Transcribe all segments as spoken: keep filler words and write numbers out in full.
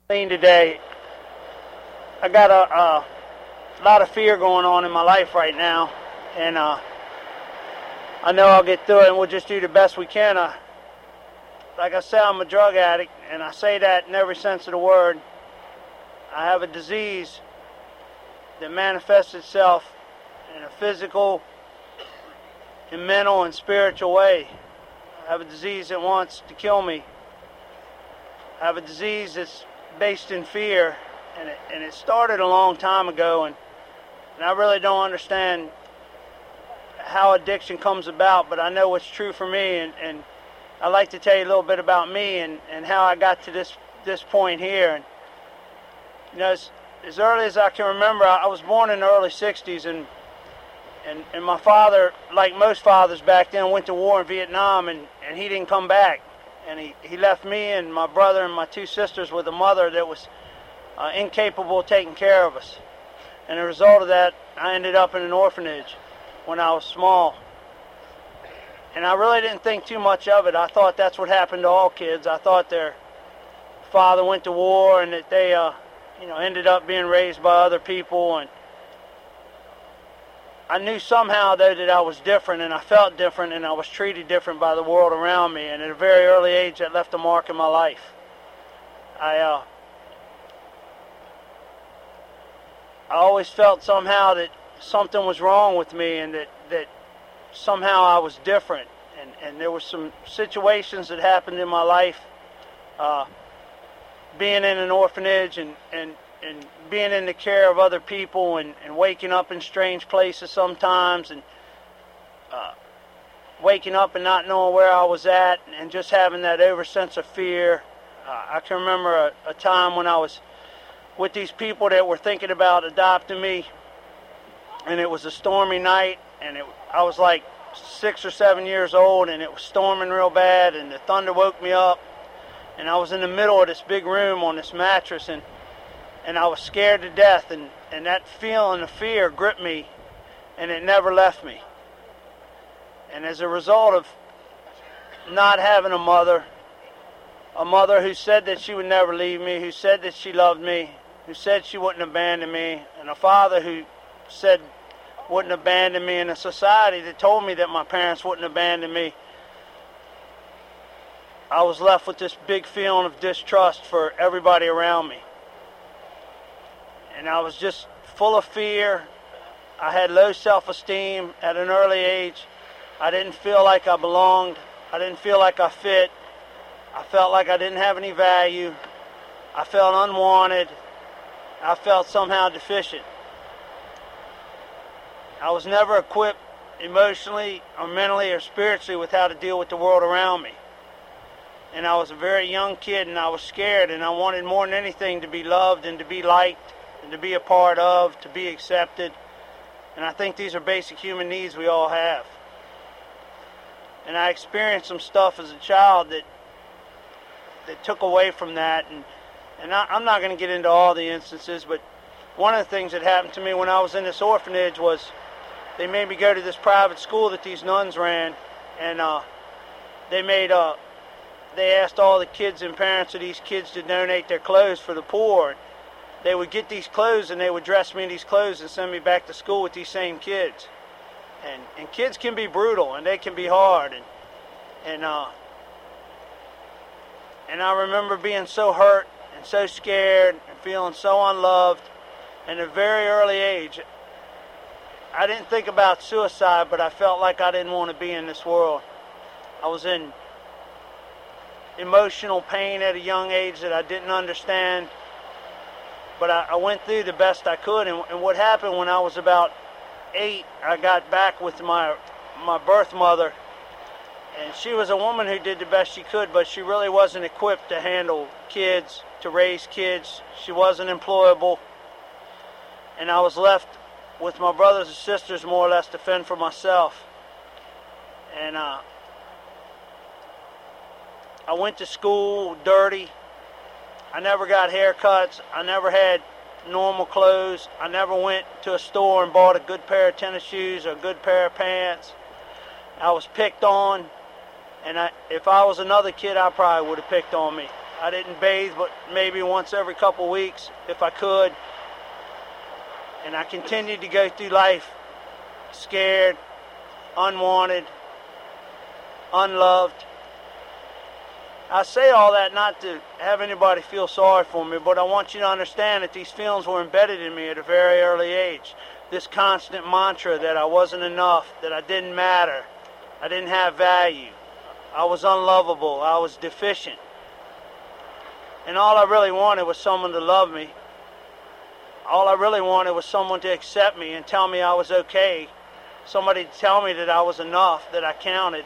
Today, I got a, a lot of fear going on in my life right now, and uh, I know I'll get through it, and we'll just do the best we can. Uh, like I said, I'm a drug addict, and I say that in every sense of the word. I have a disease that manifests itself in a physical, and mental, and spiritual way. I have a disease that wants to kill me. I have a disease that's based in fear, and it, and it started a long time ago, and, and I really don't understand how addiction comes about, but I know what's true for me, and, and I'd like to tell you a little bit about me and, and how I got to this this point here. And you know, as, as early as I can remember, I, I was born in the early sixties, and, and and my father, like most fathers back then, went to war in Vietnam, and, and he didn't come back. And he, he left me and my brother and my two sisters with a mother that was uh, incapable of taking care of us. And as a result of that, I ended up in an orphanage when I was small. And I really didn't think too much of it. I thought that's what happened to all kids. I thought their father went to war and that they uh, you know, ended up being raised by other people. And I knew somehow, though, that I was different, and I felt different, and I was treated different by the world around me. And at a very early age, that left a mark in my life. I, uh, I always felt somehow that something was wrong with me, and that, that somehow I was different. And, and there were some situations that happened in my life, uh, being in an orphanage and, and and being in the care of other people, and, and waking up in strange places sometimes, and uh, waking up and not knowing where I was at, and just having that over sense of fear. Uh, I can remember a, a time when I was with these people that were thinking about adopting me, and it was a stormy night, and it, I was like six or seven years old, and it was storming real bad, and the thunder woke me up, and I was in the middle of this big room on this mattress, and And I was scared to death, and, and that feeling of fear gripped me, and it never left me. And as a result of not having a mother, a mother who said that she would never leave me, who said that she loved me, who said she wouldn't abandon me, and a father who said wouldn't abandon me, and a society that told me that my parents wouldn't abandon me, I was left with this big feeling of distrust for everybody around me. And I was just full of fear. I had low self-esteem at an early age. I didn't feel like I belonged. I didn't feel like I fit. I felt like I didn't have any value. I felt unwanted. I felt somehow deficient. I was never equipped emotionally or mentally or spiritually with how to deal with the world around me. And I was a very young kid, and I was scared, and I wanted more than anything to be loved and to be liked, and to be a part of, to be accepted. And I think these are basic human needs we all have. And I experienced some stuff as a child that that took away from that. And, and I, I'm not going to get into all the instances, but one of the things that happened to me when I was in this orphanage was they made me go to this private school that these nuns ran, and uh, they made uh, they asked all the kids and parents of these kids to donate their clothes for the poor. They would get these clothes, and they would dress me in these clothes and send me back to school with these same kids. And and kids can be brutal, and they can be hard. And and uh, and I remember being so hurt and so scared and feeling so unloved. And at a very early age, I didn't think about suicide, but I felt like I didn't want to be in this world. I was in emotional pain at a young age that I didn't understand. But I, I went through the best I could, and, and what happened when I was about eight, I got back with my my birth mother, and she was a woman who did the best she could, but she really wasn't equipped to handle kids, to raise kids. She wasn't employable, and I was left with my brothers and sisters more or less to fend for myself. And uh, I went to school dirty. I never got haircuts. I never had normal clothes. I never went to a store and bought a good pair of tennis shoes or a good pair of pants. I was picked on, and I, if I was another kid, I probably would have picked on me. I didn't bathe but maybe once every couple weeks if I could. And I continued to go through life scared, unwanted, unloved. I say all that not to have anybody feel sorry for me, but I want you to understand that these feelings were embedded in me at a very early age. This constant mantra that I wasn't enough, that I didn't matter, I didn't have value, I was unlovable, I was deficient. And all I really wanted was someone to love me. All I really wanted was someone to accept me and tell me I was okay. Somebody to tell me that I was enough, that I counted.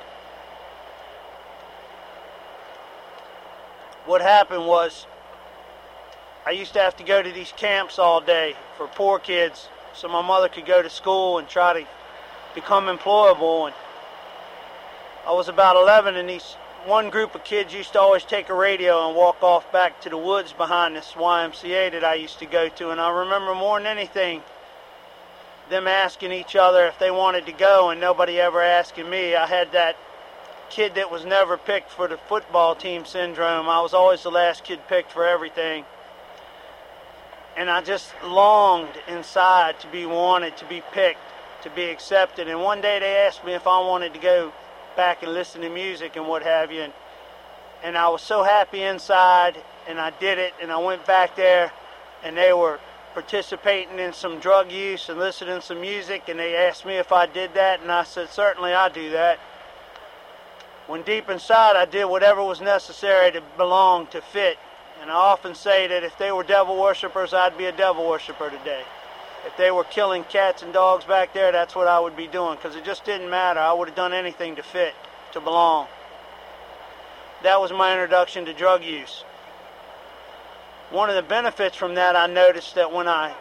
What happened was, I used to have to go to these camps all day for poor kids so my mother could go to school and try to become employable. And I was about eleven, and these one group of kids used to always take a radio and walk off back to the woods behind this Y M C A that I used to go to. And I remember more than anything them asking each other if they wanted to go, and nobody ever asking me. I had that kid that was never picked for the football team syndrome. I was always the last kid picked for everything. And I just longed inside to be wanted, to be picked, to be accepted. And one day they asked me if I wanted to go back and listen to music and what have you. And, and I was so happy inside, and I did it, and I went back there, and they were participating in some drug use and listening to some music, and they asked me if I did that, and I said, certainly I do that. When deep inside I did whatever was necessary to belong, to fit. And I often say that if they were devil worshippers, I'd be a devil worshiper today. If they were killing cats and dogs back there, that's what I would be doing, because it just didn't matter. I would have done anything to fit, to belong. That was my introduction to drug use. One of the benefits from that, I noticed that when I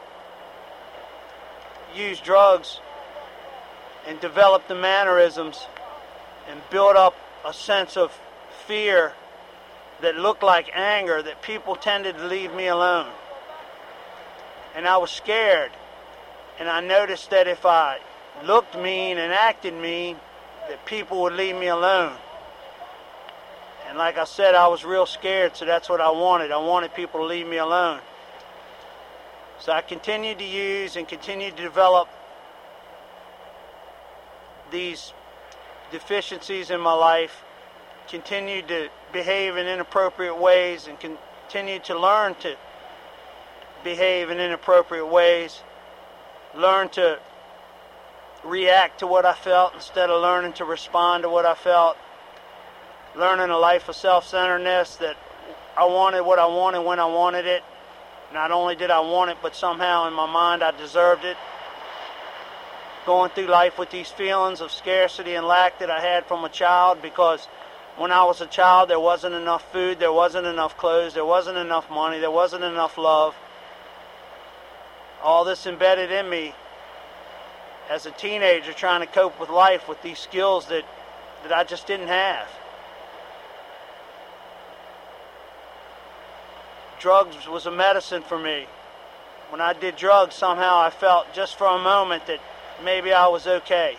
used drugs and developed the mannerisms and built up a sense of fear that looked like anger, that people tended to leave me alone. And I was scared. And I noticed that if I looked mean and acted mean, that people would leave me alone. And like I said, I was real scared, so that's what I wanted. I wanted people to leave me alone. So I continued to use and continued to develop these deficiencies in my life, continued to behave in inappropriate ways, and continued to learn to behave in inappropriate ways, learn to react to what I felt instead of learning to respond to what I felt, learning a life of self-centeredness, that I wanted what I wanted when I wanted it. Not only did I want it, but somehow in my mind I deserved it. Going through life with these feelings of scarcity and lack that I had from a child, because when I was a child there wasn't enough food, there wasn't enough clothes, there wasn't enough money, there wasn't enough love. All this embedded in me as a teenager, trying to cope with life with these skills that, that I just didn't have. Drugs was a medicine for me. When I did drugs, somehow I felt just for a moment that maybe I was okay.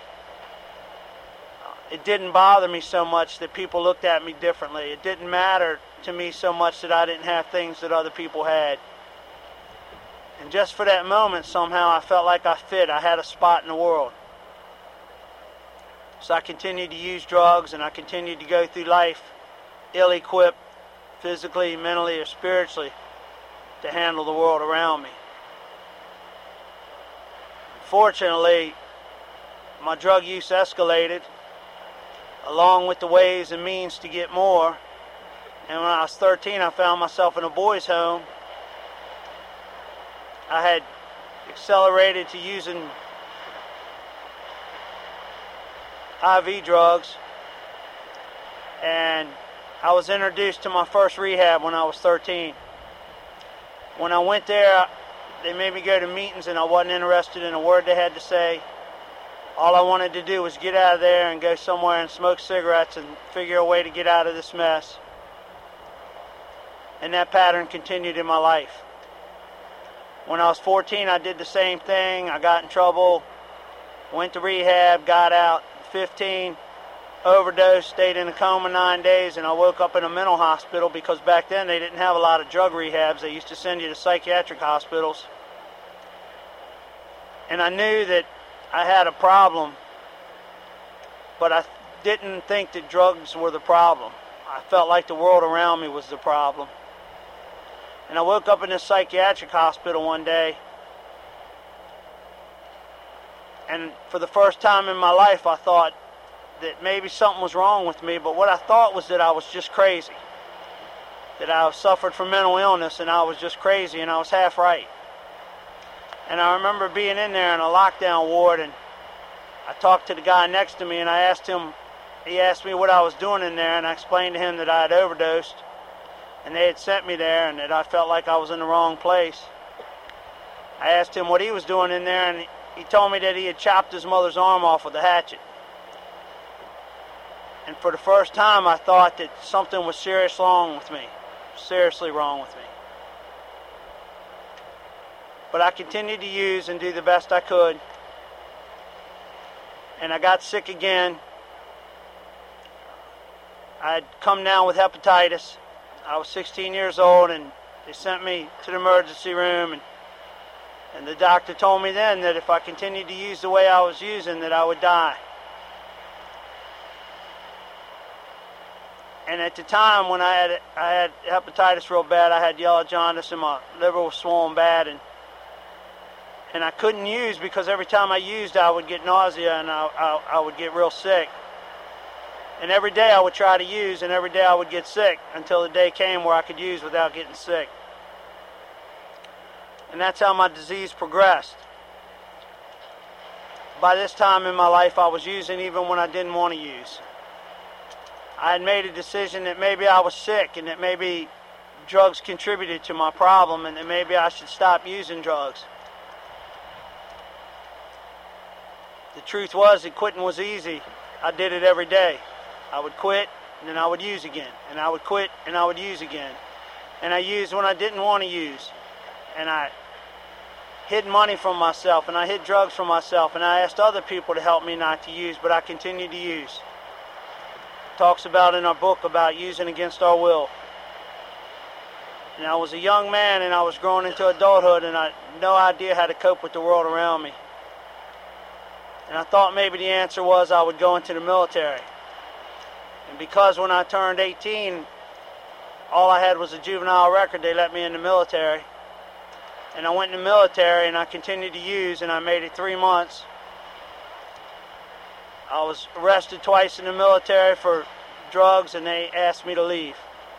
It didn't bother me so much that people looked at me differently. It didn't matter to me so much that I didn't have things that other people had. And just for that moment, somehow I felt like I fit. I had a spot in the world. So I continued to use drugs, and I continued to go through life ill-equipped, physically, mentally, or spiritually, to handle the world around me. Fortunately, my drug use escalated, along with the ways and means to get more. And when I was thirteen, I found myself in a boys' home. I had accelerated to using I V drugs, and I was introduced to my first rehab when I was thirteen. When I went there, they made me go to meetings, and I wasn't interested in a word they had to say. All I wanted to do was get out of there and go somewhere and smoke cigarettes and figure a way to get out of this mess. And that pattern continued in my life. When I was fourteen, I did the same thing. I got in trouble, went to rehab, got out. fifteen, overdosed, stayed in a coma nine days, and I woke up in a mental hospital because back then they didn't have a lot of drug rehabs. They used to send you to psychiatric hospitals. And I knew that I had a problem, but I didn't think that drugs were the problem. I felt like the world around me was the problem. And I woke up in this psychiatric hospital one day, and for the first time in my life I thought that maybe something was wrong with me, but what I thought was that I was just crazy. That I suffered from mental illness and I was just crazy, and I was half right. And I remember being in there in a lockdown ward, and I talked to the guy next to me, and I asked him, he asked me what I was doing in there, and I explained to him that I had overdosed, and they had sent me there, and that I felt like I was in the wrong place. I asked him what he was doing in there, and he, he told me that he had chopped his mother's arm off with a hatchet. And for the first time, I thought that something was seriously wrong with me. Seriously wrong with me. But I continued to use and do the best I could. And I got sick again. I had come down with hepatitis. I was sixteen years old, and they sent me to the emergency room. And, and the doctor told me then that if I continued to use the way I was using, that I would die. And at the time when I had I had hepatitis real bad, I had yellow jaundice and my liver was swollen bad, and and I couldn't use because every time I used I would get nausea and I, I, I would get real sick. And every day I would try to use, and every day I would get sick until the day came where I could use without getting sick. And that's how my disease progressed. By this time in my life I was using even when I didn't want to use. I had made a decision that maybe I was sick and that maybe drugs contributed to my problem and that maybe I should stop using drugs. The truth was that quitting was easy. I did it every day. I would quit and then I would use again. And I would quit and I would use again. And I used when I didn't want to use. And I hid money from myself and I hid drugs from myself. And I asked other people to help me not to use, but I continued to use. Talks about in our book about using against our will. And I was a young man and I was growing into adulthood and I had no idea how to cope with the world around me. And I thought maybe the answer was I would go into the military. And because when I turned eighteen, all I had was a juvenile record, they let me in the military. And I went in the military and I continued to use, and I made it three months. I was arrested twice in the military for drugs, and they asked me to leave.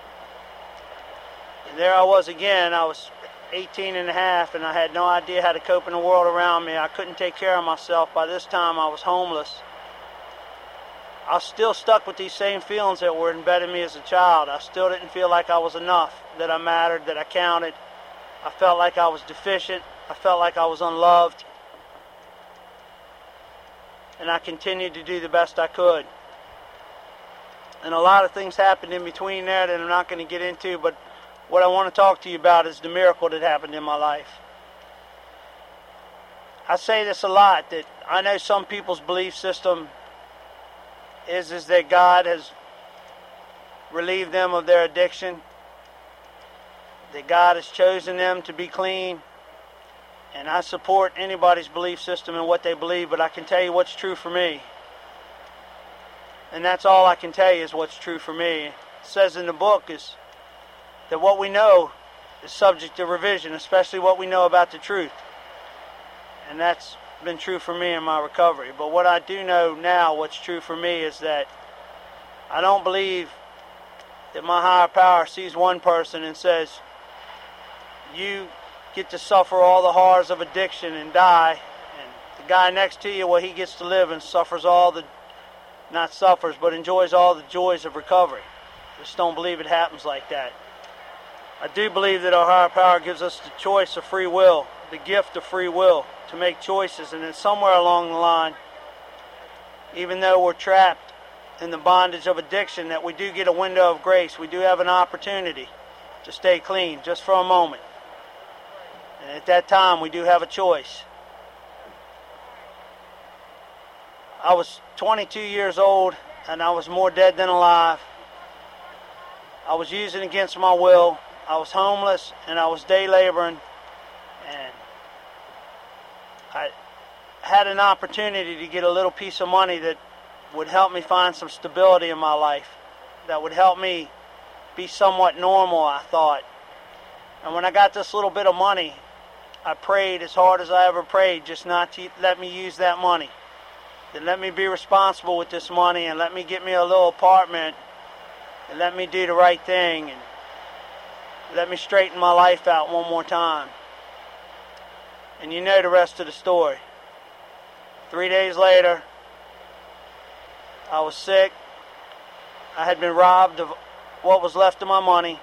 And there I was again. I was eighteen and a half, and I had no idea how to cope in the world around me. I couldn't take care of myself. By this time, I was homeless. I was still stuck with these same feelings that were embedded in me as a child. I still didn't feel like I was enough, that I mattered, that I counted. I felt like I was deficient. I felt like I was unloved. And I continued to do the best I could. And a lot of things happened in between there that I'm not going to get into, but what I want to talk to you about is the miracle that happened in my life. I say this a lot, that I know some people's belief system is, is that God has relieved them of their addiction, that God has chosen them to be clean. And I support anybody's belief system and what they believe, but I can tell you what's true for me. And that's all I can tell you is what's true for me. It says in the book is that what we know is subject to revision, especially what we know about the truth. And that's been true for me in my recovery. But what I do know now, what's true for me, is that I don't believe that my higher power sees one person and says, you get to suffer all the horrors of addiction and die, and the guy next to you, well, he gets to live and suffers all the, not suffers, but enjoys all the joys of recovery. I just don't believe it happens like that. I do believe that our higher power gives us the choice of free will, the gift of free will, to make choices, and then somewhere along the line, even though we're trapped in the bondage of addiction, that we do get a window of grace. We do have an opportunity to stay clean just for a moment. And at that time, we do have a choice. I was twenty-two years old and I was more dead than alive. I was using against my will. I was homeless, and I was day laboring, and I had an opportunity to get a little piece of money that would help me find some stability in my life, that would help me be somewhat normal, I thought. And when I got this little bit of money, I prayed as hard as I ever prayed just not to let me use that money. Then let me be responsible with this money and let me get me a little apartment and let me do the right thing and let me straighten my life out one more time. And you know the rest of the story. Three days later, I was sick. I had been robbed of what was left of my money.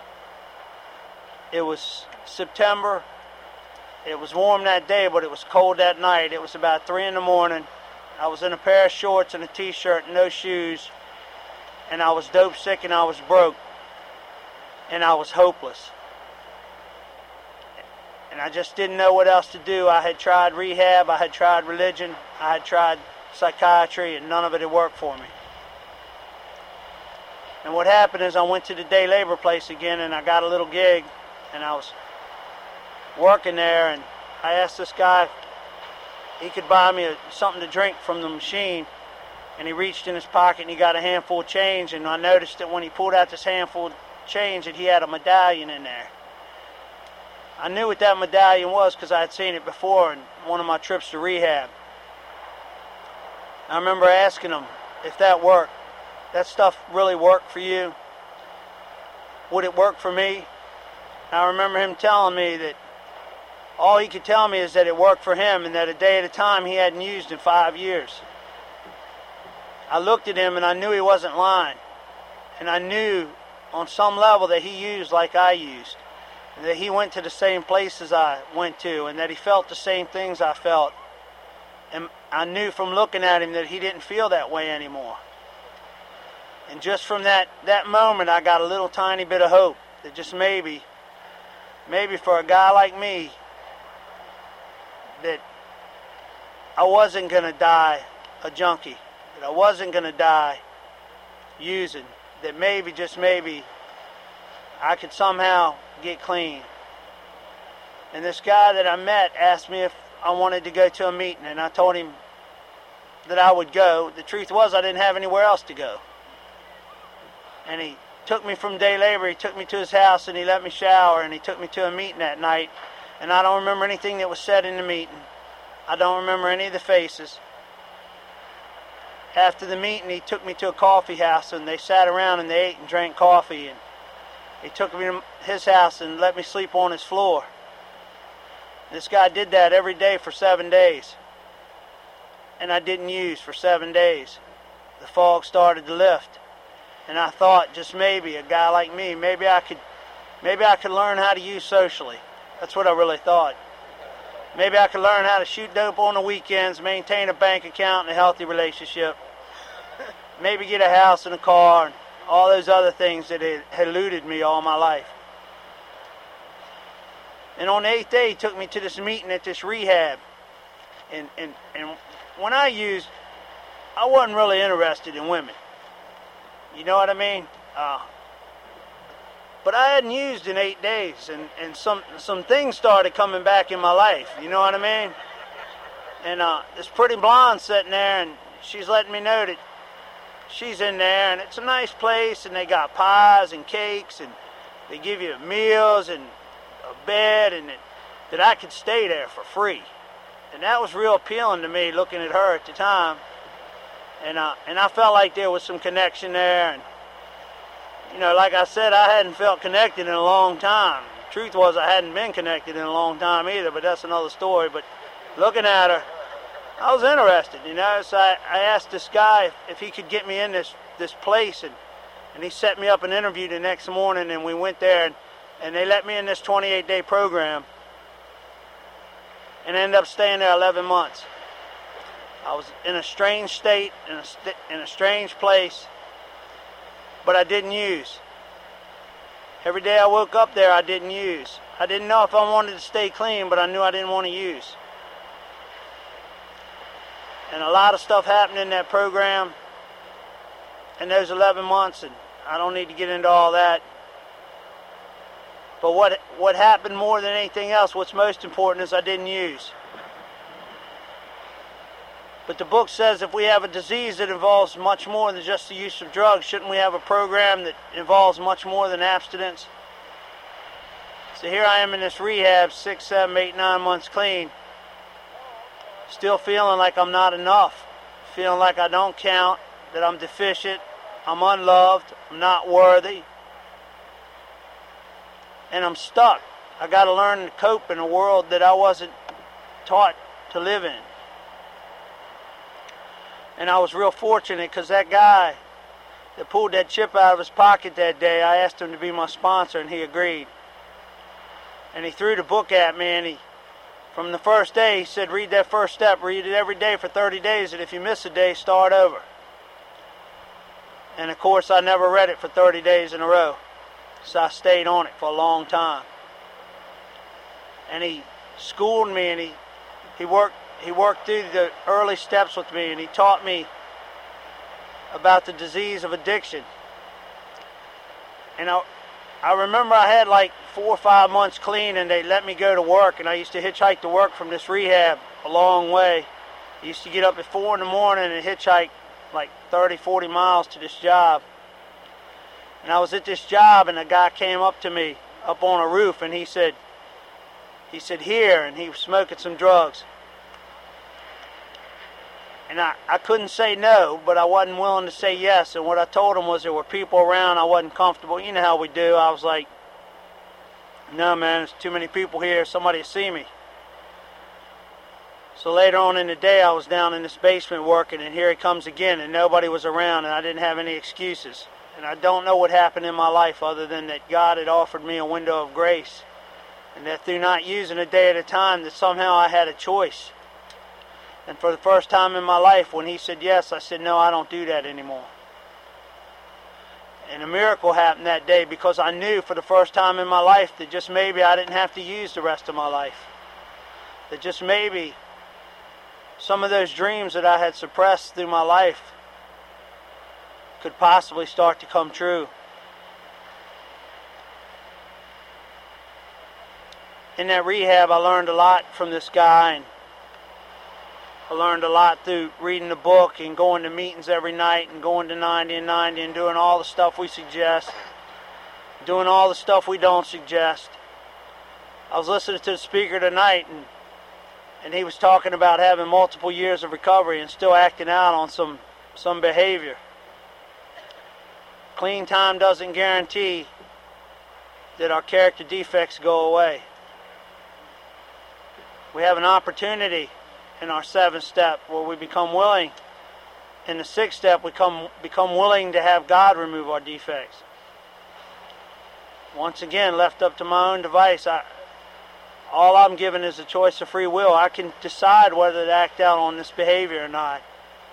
It was September. It was warm that day, but it was cold that night. It was about three in the morning. I was in a pair of shorts and a t-shirt and no shoes. And I was dope sick and I was broke. And I was hopeless. And I just didn't know what else to do. I had tried rehab, I had tried religion, I had tried psychiatry, and none of it had worked for me. And what happened is I went to the day labor place again and I got a little gig and I was working there and I asked this guy if he could buy me a, something to drink from the machine, and he reached in his pocket and he got a handful of change, and I noticed that when he pulled out this handful of change that he had a medallion in there. I knew what that medallion was because I had seen it before in one of my trips to rehab. I remember asking him if that worked. That stuff really worked for you? Would it work for me? I remember him telling me that all he could tell me is that it worked for him and that a day at a time he hadn't used in five years. I looked at him and I knew he wasn't lying. And I knew on some level that he used like I used. And that he went to the same places I went to and that he felt the same things I felt. And I knew from looking at him that he didn't feel that way anymore. And just from that, that moment I got a little tiny bit of hope that just maybe, maybe for a guy like me, that I wasn't going to die a junkie, that I wasn't going to die using, that maybe, just maybe, I could somehow get clean. And this guy that I met asked me if I wanted to go to a meeting, and I told him that I would go. The truth was I didn't have anywhere else to go. And he took me from day labor, he took me to his house, and he let me shower, and he took me to a meeting that night. And I don't remember anything that was said in the meeting. I don't remember any of the faces. After the meeting, he took me to a coffee house, and they sat around and they ate and drank coffee. And he took me to his house and let me sleep on his floor. This guy did that every day for seven days. And I didn't use for seven days. The fog started to lift. And I thought, just maybe, a guy like me, maybe I could, maybe I could learn how to use socially. That's what I really thought. Maybe I could learn how to shoot dope on the weekends, maintain a bank account and a healthy relationship. Maybe get a house and a car and all those other things that had eluded me all my life. And on the eighth day, he took me to this meeting at this rehab. And, and, and when I used, I wasn't really interested in women. You know what I mean? Uh, But I hadn't used in eight days, and, and some some things started coming back in my life, you know what I mean? And uh, this pretty blonde sitting there, and she's letting me know that she's in there, and it's a nice place, and they got pies and cakes, and they give you meals and a bed, and it, that I could stay there for free. And that was real appealing to me, looking at her at the time. And uh, and I felt like there was some connection there, and you know, like I said, I hadn't felt connected in a long time. The truth was I hadn't been connected in a long time either, but that's another story. But looking at her, I was interested, you know. So I, I asked this guy if, if he could get me in this, this place, and, and he set me up an interview the next morning, and we went there, and, and they let me in this twenty-eight day program, and I ended up staying there eleven months. I was in a strange state, in a, st- in a strange place, but I didn't use. Every day I woke up there, I didn't use. I didn't know if I wanted to stay clean, but I knew I didn't want to use. And a lot of stuff happened in that program. in those eleven months, and I don't need to get into all that. But what what happened more than anything else, what's most important, is I didn't use. But the book says if we have a disease that involves much more than just the use of drugs, shouldn't we have a program that involves much more than abstinence? So here I am in this rehab, six, seven, eight, nine months clean, still feeling like I'm not enough, feeling like I don't count, that I'm deficient, I'm unloved, I'm not worthy, and I'm stuck. I got to learn to cope in a world that I wasn't taught to live in. And I was real fortunate because that guy that pulled that chip out of his pocket that day, I asked him to be my sponsor and he agreed. And he threw the book at me, and he, from the first day, he said, read that first step, read it every day for thirty days, and if you miss a day, start over. And of course, I never read it for thirty days in a row. So I stayed on it for a long time. And he schooled me, and he, he worked he worked through the early steps with me, and he taught me about the disease of addiction. And I, I remember I had like four or five months clean, and they let me go to work, and I used to hitchhike to work from this rehab a long way. I used to get up at four in the morning and hitchhike like thirty, forty miles to this job. And I was at this job, and a guy came up to me up on a roof, and he said, he said, here, and he was smoking some drugs. And I, I couldn't say no, but I wasn't willing to say yes. And what I told him was there were people around, I wasn't comfortable. You know how we do. I was like, no, man, there's too many people here. Somebody will see me. So later on in the day, I was down in this basement working, and here he comes again, and nobody was around, and I didn't have any excuses. And I don't know what happened in my life other than that God had offered me a window of grace, and that through not using a day at a time, that somehow I had a choice. And for the first time in my life, when he said yes, I said, no, I don't do that anymore. And a miracle happened that day, because I knew for the first time in my life that just maybe I didn't have to use the rest of my life. That just maybe some of those dreams that I had suppressed through my life could possibly start to come true. In that rehab, I learned a lot from this guy, and I learned a lot through reading the book and going to meetings every night and going to ninety and ninety and doing all the stuff we suggest, doing all the stuff we don't suggest. I was listening to the speaker tonight, and and he was talking about having multiple years of recovery and still acting out on some some behavior. Clean time doesn't guarantee that our character defects go away. We have an opportunity in our seventh step where we become willing. In the sixth step, we come, become willing to have God remove our defects. Once again, left up to my own device, I, all I'm given is a choice of free will. I can decide whether to act out on this behavior or not.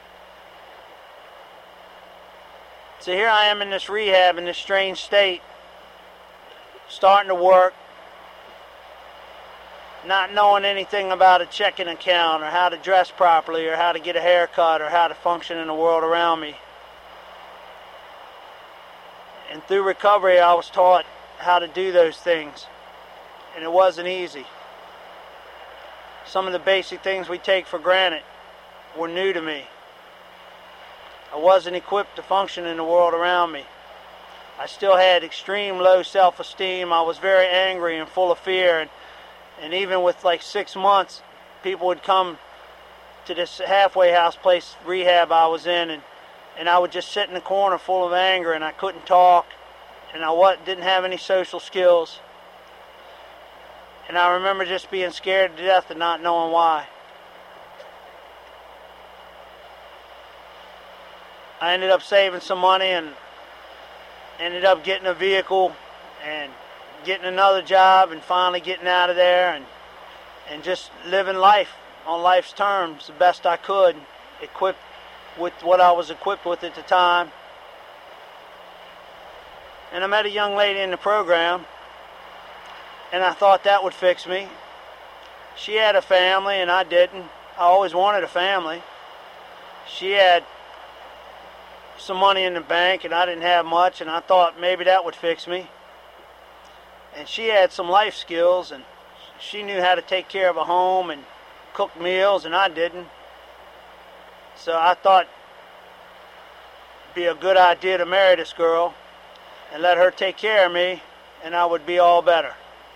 So here I am in this rehab, in this strange state, starting to work, not knowing anything about a checking account or how to dress properly or how to get a haircut or how to function in the world around me. And through recovery, I was taught how to do those things, and it wasn't easy. Some of the basic things we take for granted were new to me. I wasn't equipped to function in the world around me. I still had extreme low self-esteem. I was very angry and full of fear, and And even with like six months, people would come to this halfway house place rehab I was in, and, and I would just sit in the corner full of anger, and I couldn't talk, and I what, didn't have any social skills. And I remember just being scared to death and not knowing why. I ended up saving some money and ended up getting a vehicle and getting another job and finally getting out of there and and just living life on life's terms the best I could, equipped with what I was equipped with at the time. And I met a young lady in the program, and I thought that would fix me. She had a family and I didn't. I always wanted a family. She had some money in the bank, and I didn't have much, and I thought maybe that would fix me. And she had some life skills, and she knew how to take care of a home and cook meals, and I didn't. So I thought it'd be a good idea to marry this girl and let her take care of me, and I would be all better.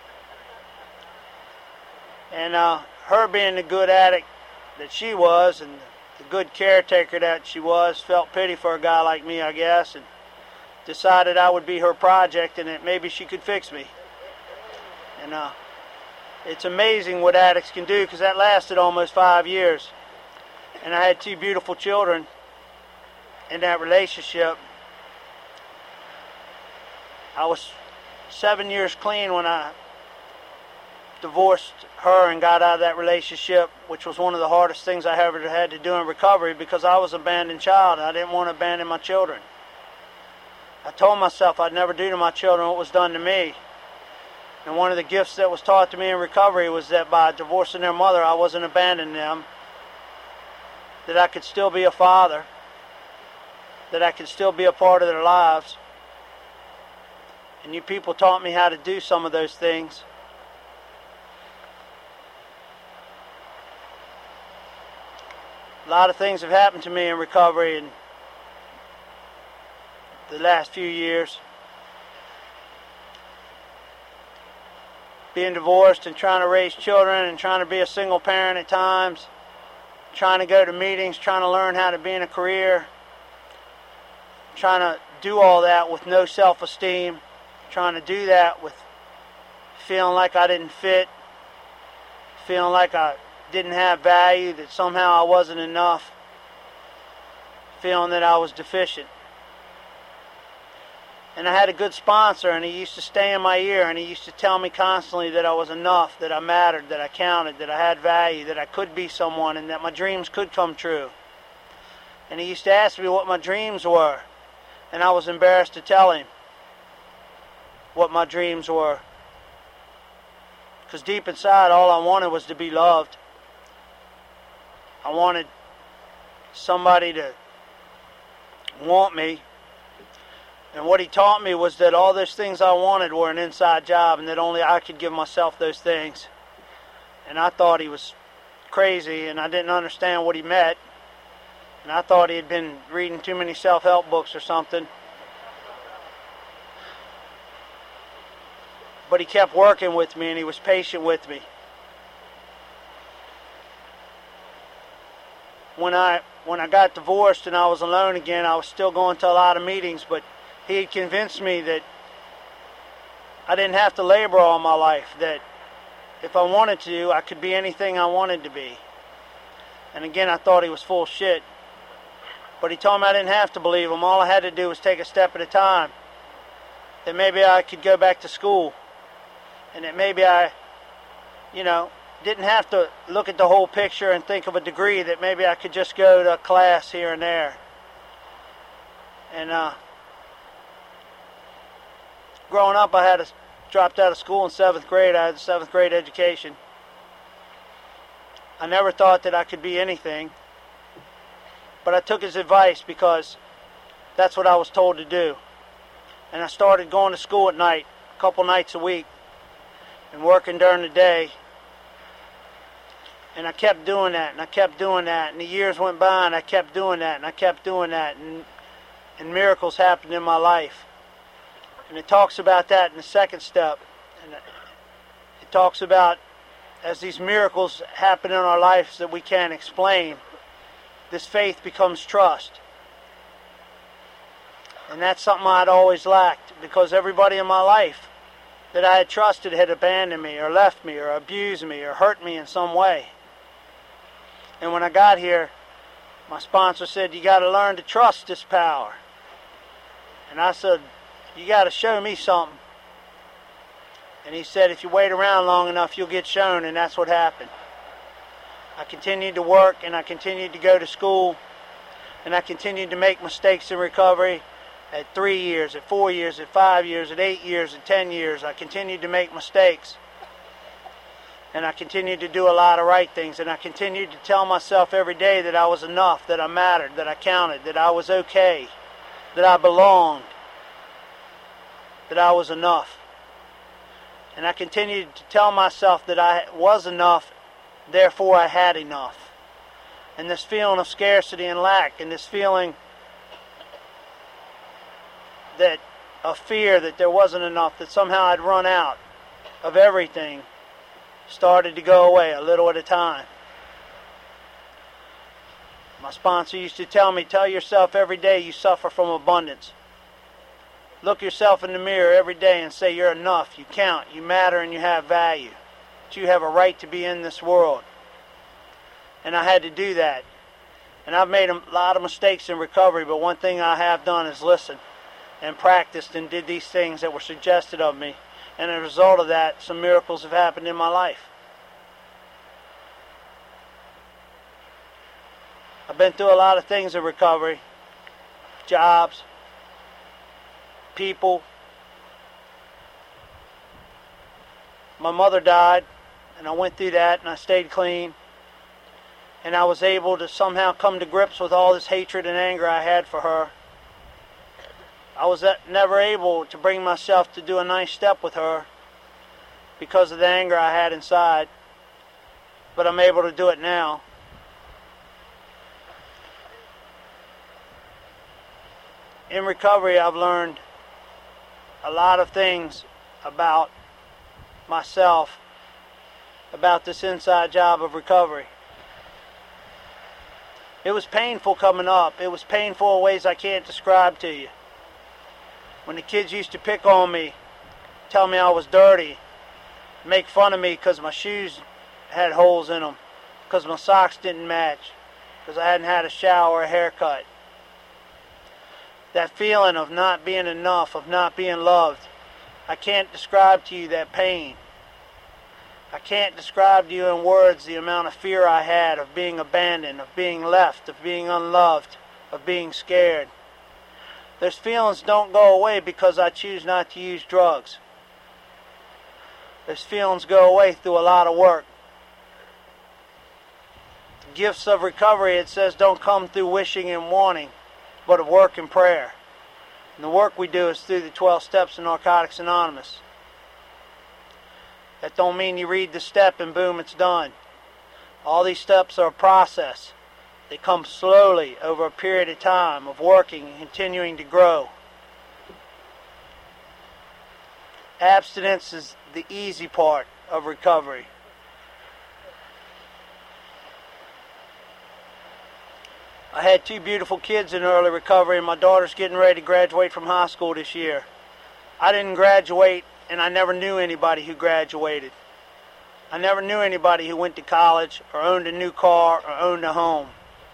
And uh, her being the good addict that she was, and the good caretaker that she was, felt pity for a guy like me, I guess, and decided I would be her project and that maybe she could fix me. And uh, it's amazing what addicts can do, because that lasted almost five years. And I had two beautiful children in that relationship. I was seven years clean when I divorced her and got out of that relationship, which was one of the hardest things I ever had to do in recovery, because I was an abandoned child. I didn't want to abandon my children. I told myself I'd never do to my children what was done to me. And one of the gifts that was taught to me in recovery was that by divorcing their mother, I wasn't abandoning them, that I could still be a father, that I could still be a part of their lives. And you people taught me how to do some of those things. A lot of things have happened to me in recovery in the last few years. Being divorced and trying to raise children and trying to be a single parent at times, trying to go to meetings, trying to learn how to be in a career, trying to do all that with no self-esteem, trying to do that with feeling like I didn't fit, feeling like I didn't have value, that somehow I wasn't enough, feeling that I was deficient. And I had a good sponsor, and he used to stay in my ear, and he used to tell me constantly that I was enough, that I mattered, that I counted, that I had value, that I could be someone, and that my dreams could come true. And he used to ask me what my dreams were, and I was embarrassed to tell him what my dreams were. Because deep inside, all I wanted was to be loved. I wanted somebody to want me. And what he taught me was that all those things I wanted were an inside job, and that only I could give myself those things. And I thought he was crazy, and I didn't understand what he meant. And I thought he had been reading too many self-help books or something. But he kept working with me, and he was patient with me. When I when I got divorced and I was alone again, I was still going to a lot of meetings, but he had convinced me that I didn't have to labor all my life, that if I wanted to, I could be anything I wanted to be. And again, I thought he was full of shit. But he told me I didn't have to believe him. All I had to do was take a step at a time. That maybe I could go back to school. And that maybe I, you know, didn't have to look at the whole picture and think of a degree, that maybe I could just go to a class here and there. And uh, growing up, I had a, dropped out of school in seventh grade. I had a seventh grade education. I never thought that I could be anything. But I took his advice because that's what I was told to do. And I started going to school at night, a couple nights a week, and working during the day. And I kept doing that, and I kept doing that, and the years went by, and I kept doing that, and I kept doing that, and, and miracles happened in my life. And it talks about that in the second step. And it talks about, as these miracles happen in our lives that we can't explain, this faith becomes trust. And that's something I'd always lacked, because everybody in my life that I had trusted had abandoned me, or left me, or abused me, or hurt me in some way. And when I got here, my sponsor said, you got to learn to trust this power. And I said, you got to show me something. And he said, if you wait around long enough, you'll get shown. And that's what happened. I continued to work, and I continued to go to school, and I continued to make mistakes in recovery. At three years, at four years, at five years, at eight years, at ten years, I continued to make mistakes. And I continued to do a lot of right things. And I continued to tell myself every day that I was enough, that I mattered, that I counted, that I was okay. that I belonged, that I was enough. And I continued to tell myself that I was enough, therefore I had enough. And this feeling of scarcity and lack, and this feeling that of fear that there wasn't enough, that somehow I'd run out of everything, started to go away a little at a time. My sponsor used to tell me, tell yourself every day you suffer from abundance. Look yourself in the mirror every day and say you're enough, you count, you matter, and you have value. That you have a right to be in this world. And I had to do that. And I've made a lot of mistakes in recovery, but one thing I have done is listen and practiced and did these things that were suggested of me. And as a result of that, some miracles have happened in my life. I've been through a lot of things in recovery. Jobs, people. My mother died, and I went through that, and I stayed clean. And I was able to somehow come to grips with all this hatred and anger I had for her. I was never able to bring myself to do a nice step with her because of the anger I had inside. But I'm able to do it now. In recovery, I've learned a lot of things about myself, about this inside job of recovery. It was painful coming up. It was painful in ways I can't describe to you. When the kids used to pick on me, tell me I was dirty, make fun of me because my shoes had holes in them, because my socks didn't match, because I hadn't had a shower or a haircut. That feeling of not being enough, of not being loved, I can't describe to you that pain. I can't describe to you in words the amount of fear I had of being abandoned, of being left, of being unloved, of being scared. Those feelings don't go away because I choose not to use drugs. Those feelings go away through a lot of work. The gifts of recovery, it says, don't come through wishing and wanting, but of work and prayer. And the work we do is through the twelve steps of Narcotics Anonymous. That don't mean you read the step and boom, it's done. All these steps are a process. They come slowly over a period of time of working and continuing to grow. Abstinence is the easy part of recovery. I had two beautiful kids in early recovery, and my daughter's getting ready to graduate from high school this year. I didn't graduate, and I never knew anybody who graduated. I never knew anybody who went to college or owned a new car or owned a home.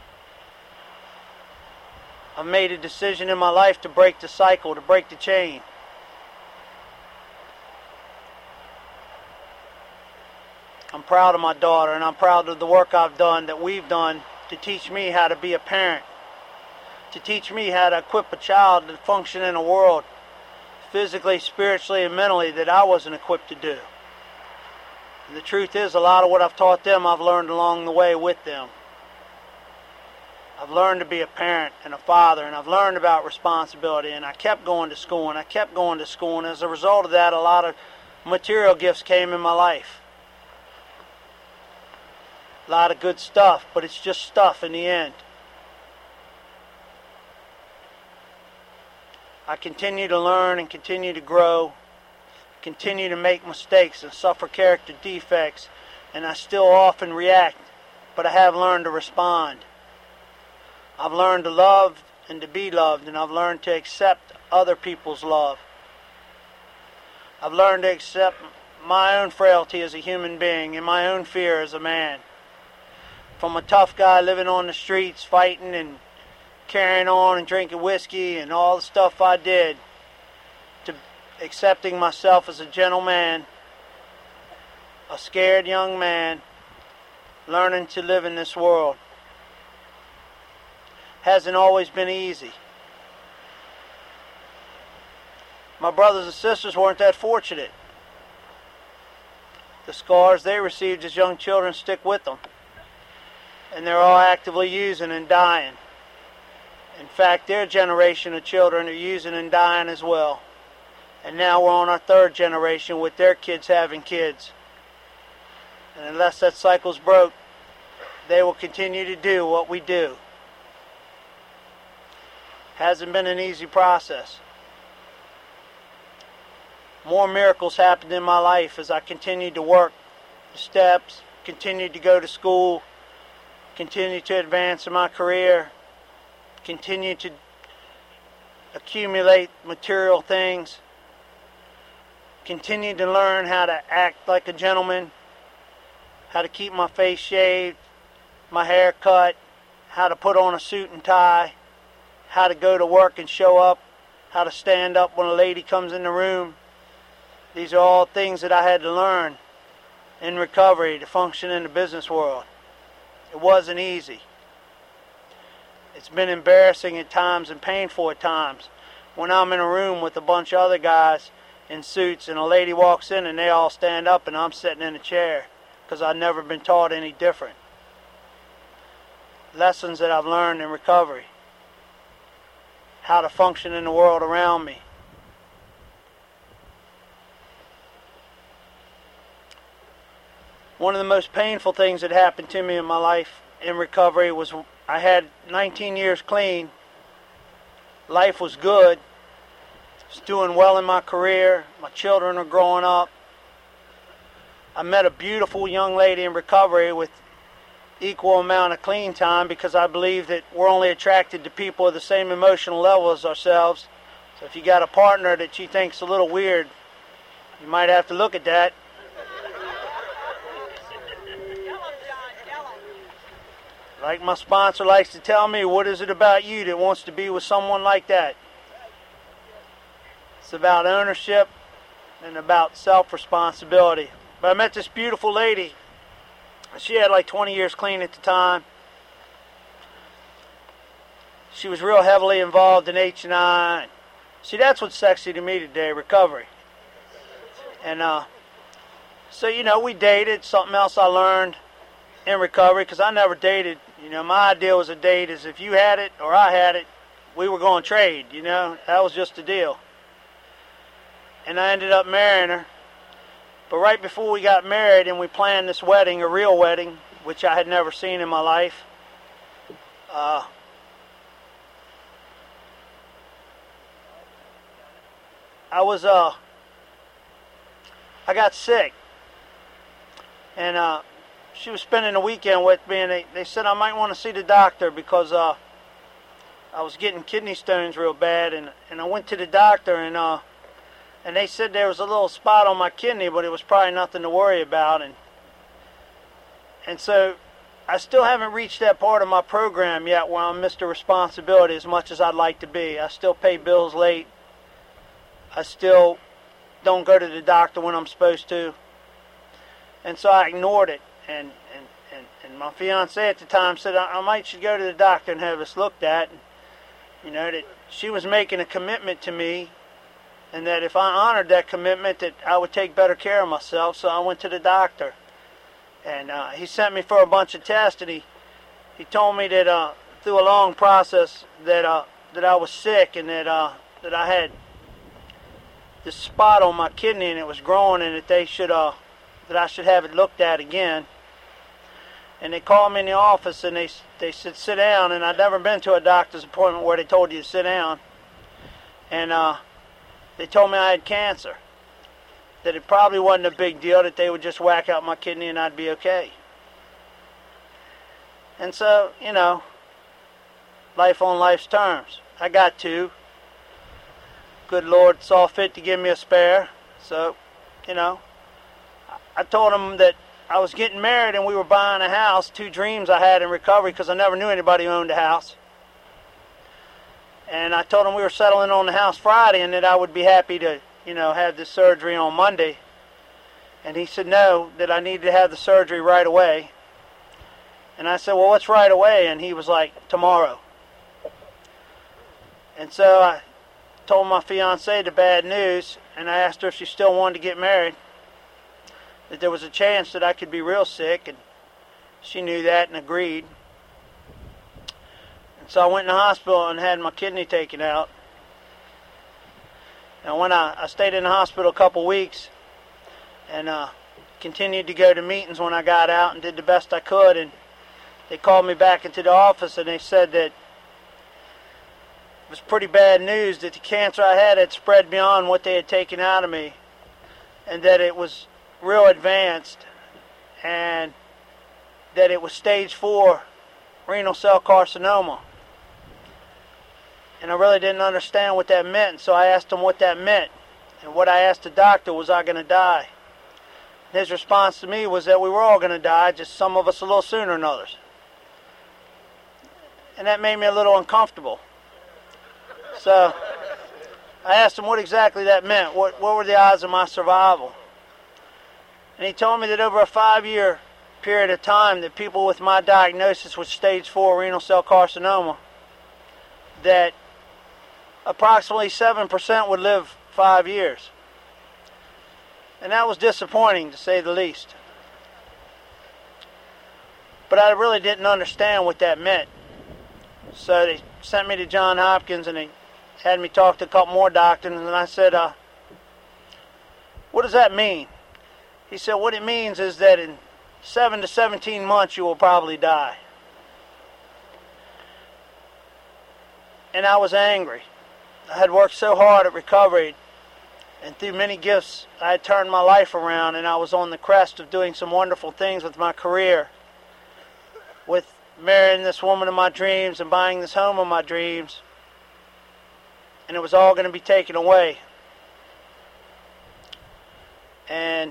I've made a decision in my life to break the cycle, to break the chain. I'm proud of my daughter, and I'm proud of the work I've done, that we've done, to teach me how to be a parent, to teach me how to equip a child to function in a world physically, spiritually, and mentally that I wasn't equipped to do. And the truth is, a lot of what I've taught them, I've learned along the way with them. I've learned to be a parent and a father, and I've learned about responsibility, and I kept going to school, and I kept going to school, and as a result of that, a lot of material gifts came in my life. A lot of good stuff, but it's just stuff in the end. I continue to learn and continue to grow, continue to make mistakes and suffer character defects, and I still often react, but I have learned to respond. I've learned to love and to be loved, and I've learned to accept other people's love. I've learned to accept my own frailty as a human being and my own fear as a man. From a tough guy living on the streets, fighting and carrying on and drinking whiskey and all the stuff I did, to accepting myself as a gentle man, a scared young man, learning to live in this world. Hasn't always been easy. My brothers and sisters weren't that fortunate. The scars they received as young children stick with them. And they're all actively using and dying. In fact, their generation of children are using and dying as well. And now we're on our third generation with their kids having kids. And unless that cycle's broke, they will continue to do what we do. Hasn't been an easy process. More miracles happened in my life as I continued to work the steps, continued to go to school, continued to advance in my career, continued to accumulate material things, continued to learn how to act like a gentleman, how to keep my face shaved, my hair cut, how to put on a suit and tie, how to go to work and show up, how to stand up when a lady comes in the room. These are all things that I had to learn in recovery to function in the business world. It wasn't easy. It's been embarrassing at times and painful at times. When I'm in a room with a bunch of other guys in suits and a lady walks in and they all stand up and I'm sitting in a chair because I've never been taught any different. Lessons that I've learned in recovery. How to function in the world around me. One of the most painful things that happened to me in my life in recovery was I had nineteen years clean. Life was good. I was doing well in my career. My children are growing up. I met a beautiful young lady in recovery with equal amount of clean time because I believe that we're only attracted to people of the same emotional level as ourselves. So if you got a partner that you think's a little weird, you might have to look at that. Like my sponsor likes to tell me, what is it about you that wants to be with someone like that? It's about ownership and about self-responsibility. But I met this beautiful lady. She had like twenty years clean at the time. She was real heavily involved in H and I. See, that's what's sexy to me today, recovery. And uh, so, you know, we dated. Something else I learned in recovery, because I never dated. You know, my idea was a date is if you had it or I had it, we were going to trade, you know. That was just the deal. And I ended up marrying her. But right before we got married and we planned this wedding, a real wedding, which I had never seen in my life, uh, I was, uh, I got sick. And uh, she was spending the weekend with me, and they, they said I might want to see the doctor because uh, I was getting kidney stones real bad. And, and I went to the doctor, and uh, and they said there was a little spot on my kidney, but it was probably nothing to worry about. And and so I still haven't reached that part of my program yet where I'm Mister Responsibility as much as I'd like to be. I still pay bills late. I still don't go to the doctor when I'm supposed to. And so I ignored it. And and, and, and my fiance at the time said I, I might should go to the doctor and have this looked at. And, you know, that she was making a commitment to me, and that if I honored that commitment, that I would take better care of myself. So I went to the doctor, and uh, he sent me for a bunch of tests, and he he told me that uh, through a long process that uh, that I was sick, and that uh, that I had this spot on my kidney, and it was growing, and that they should uh, that I should have it looked at again. And they called me in the office, and they they said sit down. And I'd never been to a doctor's appointment where they told you to sit down. And uh, they told me I had cancer, that it probably wasn't a big deal, that they would just whack out my kidney and I'd be okay. And so, you know, life on life's terms. I got two. Good Lord saw fit to give me a spare. So, you know, I told them that I was getting married and we were buying a house, two dreams I had in recovery because I never knew anybody who owned a house. And I told them we were settling on the house Friday and that I would be happy to, you know, have this surgery on Monday. And he said no, that I needed to have the surgery right away. And I said, well, what's right away? And he was like, tomorrow. And so I told my fiancée the bad news, and I asked her if she still wanted to get married, that there was a chance that I could be real sick, and she knew that and agreed. So I went in the hospital and had my kidney taken out. And when I, I stayed in the hospital a couple weeks and uh, continued to go to meetings when I got out and did the best I could. And they called me back into the office and they said that it was pretty bad news, that the cancer I had had spread beyond what they had taken out of me, and that it was real advanced, and that it was stage four renal cell carcinoma. And I really didn't understand what that meant, and so I asked him what that meant. And what I asked the doctor, was I going to die? His response to me was that we were all going to die, just some of us a little sooner than others. And that made me a little uncomfortable. So I asked him what exactly that meant. What, what were the odds of my survival? And he told me that over a five-year period of time, that people with my diagnosis with stage four renal cell carcinoma, that approximately seven percent would live five years. And that was disappointing, to say the least. But I really didn't understand what that meant. So they sent me to Johns Hopkins and they had me talk to a couple more doctors, and I said, uh, what does that mean? He said, what it means is that in seven to seventeen months you will probably die. And I was angry. I had worked so hard at recovery, and through many gifts I had turned my life around, and I was on the crest of doing some wonderful things with my career, with marrying this woman of my dreams and buying this home of my dreams, and it was all going to be taken away. And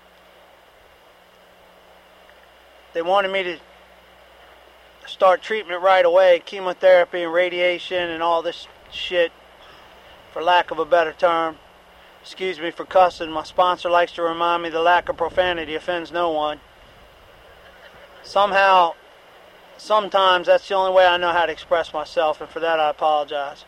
they wanted me to start treatment right away, chemotherapy and radiation and all this shit, for lack of a better term. Excuse me for cussing. My sponsor likes to remind me the lack of profanity offends no one. Somehow, sometimes that's the only way I know how to express myself, and for that I apologize.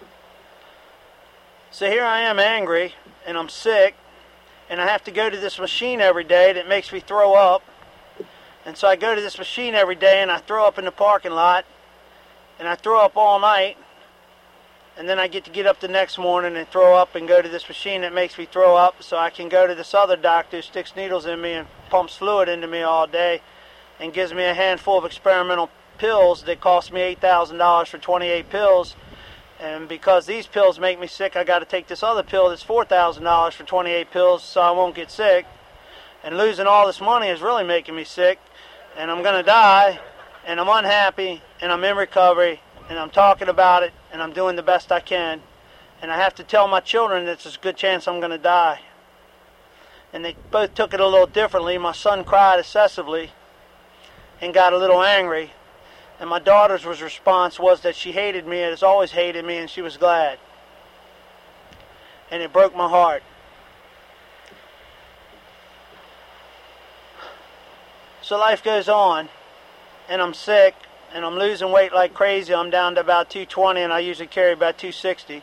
So here I am, angry, and I'm sick, and I have to go to this machine every day that makes me throw up. And so I go to this machine every day and I throw up in the parking lot, and I throw up all night, and then I get to get up the next morning and throw up and go to this machine that makes me throw up, so I can go to this other doctor who sticks needles in me and pumps fluid into me all day and gives me a handful of experimental pills that cost me eight thousand dollars for twenty-eight pills. And because these pills make me sick, I got to take this other pill that's four thousand dollars for twenty-eight pills so I won't get sick. And losing all this money is really making me sick. And I'm going to die, and I'm unhappy, and I'm in recovery, and I'm talking about it, and I'm doing the best I can. And I have to tell my children that there's a good chance I'm going to die. And they both took it a little differently. My son cried excessively and got a little angry. And my daughter's response was that she hated me and has always hated me, and she was glad. And it broke my heart. So life goes on, and I'm sick, and I'm losing weight like crazy. I'm down to about two twenty, and I usually carry about two sixty.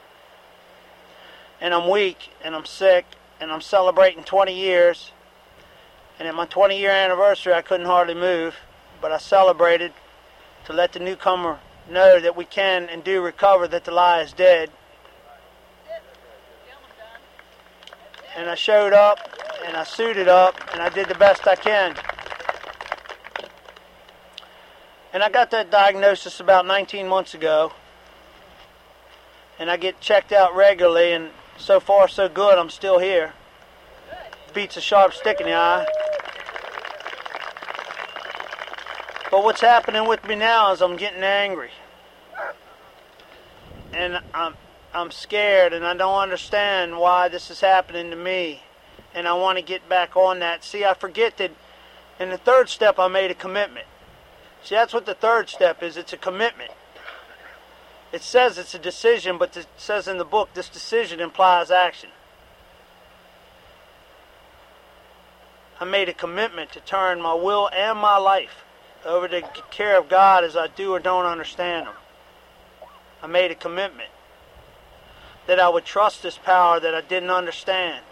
And I'm weak, and I'm sick, and I'm celebrating twenty years. And at my twenty year anniversary, I couldn't hardly move, but I celebrated to let the newcomer know that we can and do recover, that the lie is dead. And I showed up, and I suited up, and I did the best I can. And I got that diagnosis about nineteen months ago, and I get checked out regularly, and so far so good. I'm still here. Beats a sharp stick in the eye. But what's happening with me now is I'm getting angry, and I'm I'm scared, and I don't understand why this is happening to me, and I want to get back on that. See, I forget that in the third step I made a commitment. See, that's what the third step is. It's a commitment. It says it's a decision, but it says in the book this decision implies action. I made a commitment to turn my will and my life over to the care of God as I do or don't understand Him. I made a commitment that I would trust this power that I didn't understand.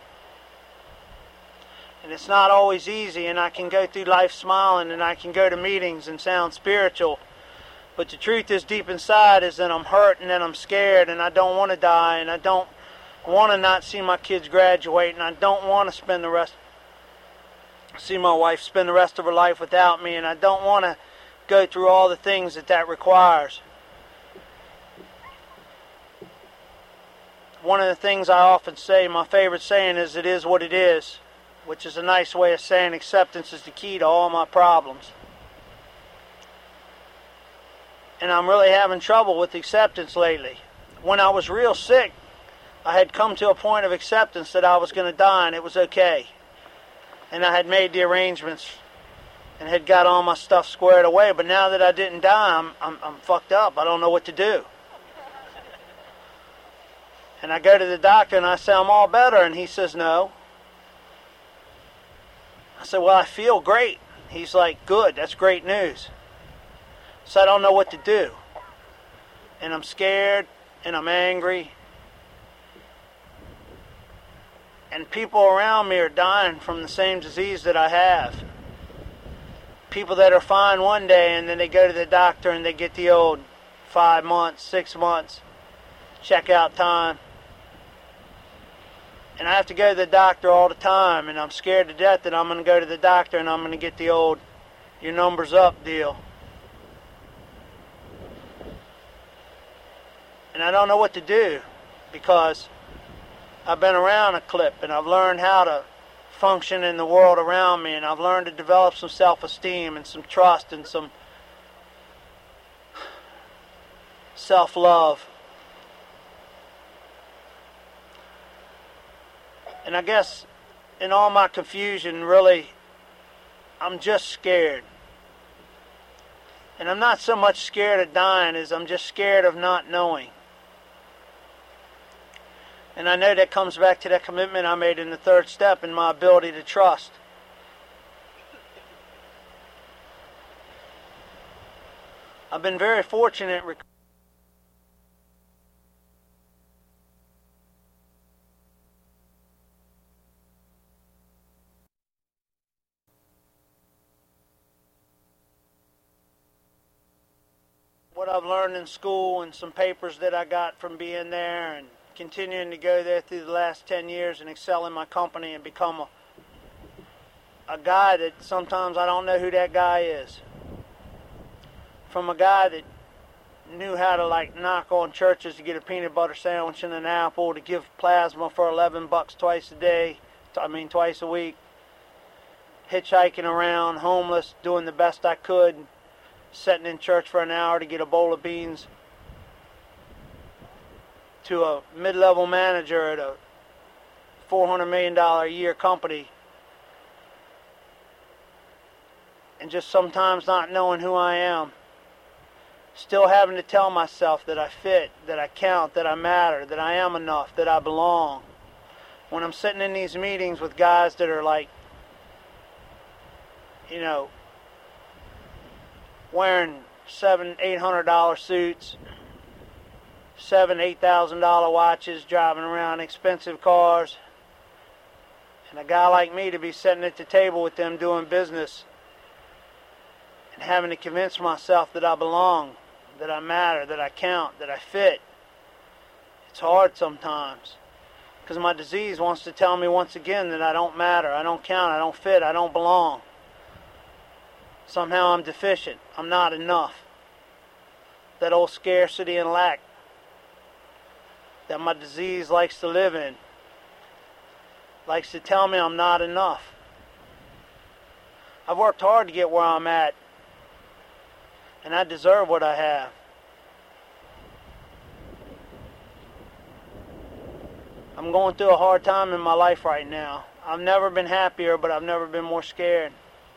And it's not always easy, and I can go through life smiling, and I can go to meetings and sound spiritual, But the truth is, deep inside, is that I'm hurt and that I'm scared and I don't want to die and I don't want to not see my kids graduate and I don't want to spend the rest, see my wife spend the rest of her life without me, and I don't want to go through all the things that that requires. One of the things I often say, my favorite saying is, it is what it is, which is a nice way of saying acceptance is the key to all my problems. And I'm really having trouble with acceptance lately. When I was real sick, I had come to a point of acceptance that I was going to die and it was okay. And I had made the arrangements and had got all my stuff squared away. But now that I didn't die, I'm, I'm, I'm fucked up. I don't know what to do. And I go to the doctor and I say, I'm all better. And he says, no. I said, well, I feel great. He's like, good, that's great news. So I don't know what to do. And I'm scared and I'm angry. And people around me are dying from the same disease that I have. People that are fine one day and then they go to the doctor and they get the old five months, six months checkout time. And I have to go to the doctor all the time, and I'm scared to death that I'm going to go to the doctor and I'm going to get the old your number's up deal. And I don't know what to do because I've been around a clip and I've learned how to function in the world around me, and I've learned to develop some self-esteem and some trust and some self-love. And I guess in all my confusion, really, I'm just scared. And I'm not so much scared of dying as I'm just scared of not knowing. And I know that comes back to that commitment I made in the third step in my ability to trust. I've been very fortunate. What I've learned in school and some papers that I got from being there and continuing to go there through the last ten years and excel in my company and become a, a guy that sometimes I don't know who that guy is. From a guy that knew how to like knock on churches to get a peanut butter sandwich and an apple, to give plasma for eleven bucks twice a day, I mean twice a week, hitchhiking around, homeless, doing the best I could, sitting in church for an hour to get a bowl of beans, to a mid-level manager at a four hundred million dollars a year company, and just sometimes not knowing who I am, still having to tell myself that I fit, that I count, that I matter, that I am enough, that I belong. When I'm sitting in these meetings with guys that are like, you know, wearing seven, eight hundred dollar suits, seven, eight thousand dollar watches, driving around expensive cars, and a guy like me to be sitting at the table with them doing business and having to convince myself that I belong, that I matter, that I count, that I fit. It's hard sometimes because my disease wants to tell me once again that I don't matter, I don't count, I don't fit, I don't belong. Somehow I'm deficient. I'm not enough. That old scarcity and lack that my disease likes to live in likes to tell me I'm not enough. I've worked hard to get where I'm at, and I deserve what I have. I'm going through a hard time in my life right now. I've never been happier, but I've never been more scared.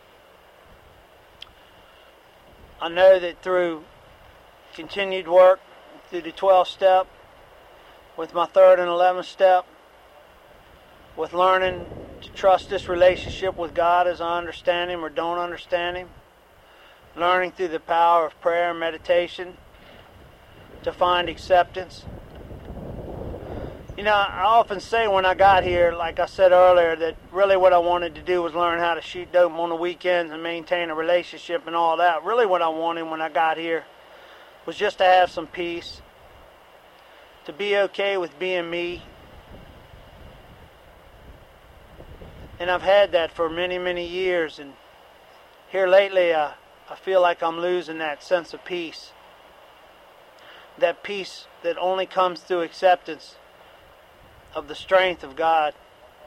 I know that through continued work, through the twelfth step, with my third and eleventh step, with learning to trust this relationship with God as I understand Him or don't understand Him, learning through the power of prayer and meditation to find acceptance. You know, I often say when I got here, like I said earlier, that really what I wanted to do was learn how to shoot dope on the weekends and maintain a relationship and all that. Really what I wanted when I got here was just to have some peace, to be okay with being me. And I've had that for many, many years, and here lately uh, I feel like I'm losing that sense of peace. That peace that only comes through acceptance of the strength of God.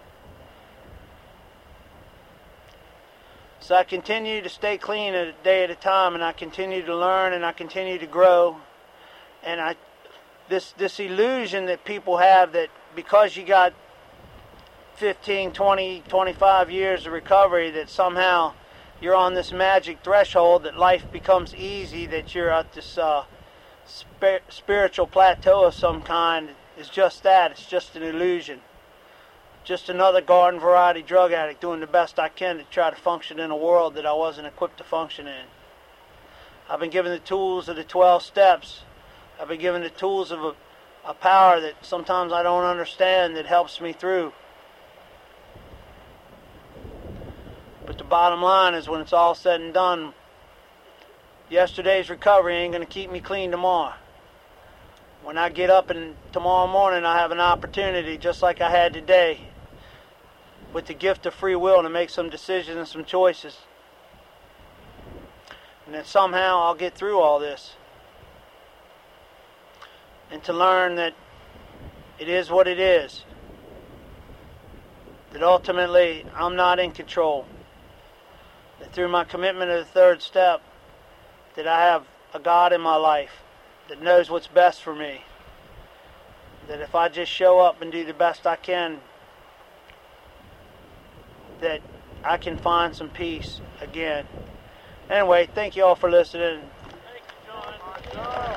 So I continue to stay clean a day at a time, and I continue to learn, and I continue to grow. And I, this this illusion that people have that because you got fifteen, twenty, twenty-five years of recovery, that somehow you're on this magic threshold, that life becomes easy, that you're at this uh, sp- spiritual plateau of some kind, is just that. It's just an illusion. Just another garden variety drug addict doing the best I can to try to function in a world that I wasn't equipped to function in. I've been given the tools of the twelve steps. I've been given the tools of a, a power that sometimes I don't understand that helps me through. But the bottom line is, when it's all said and done, yesterday's recovery ain't going to keep me clean tomorrow. When I get up and tomorrow morning, I have an opportunity, just like I had today, with the gift of free will, to make some decisions and some choices. And then somehow I'll get through all this. And to learn that it is what it is. That ultimately I'm not in control. That through my commitment to the third step, that I have a God in my life that knows what's best for me. That if I just show up and do the best I can, that I can find some peace again. Anyway, thank you all for listening. Thank you, John.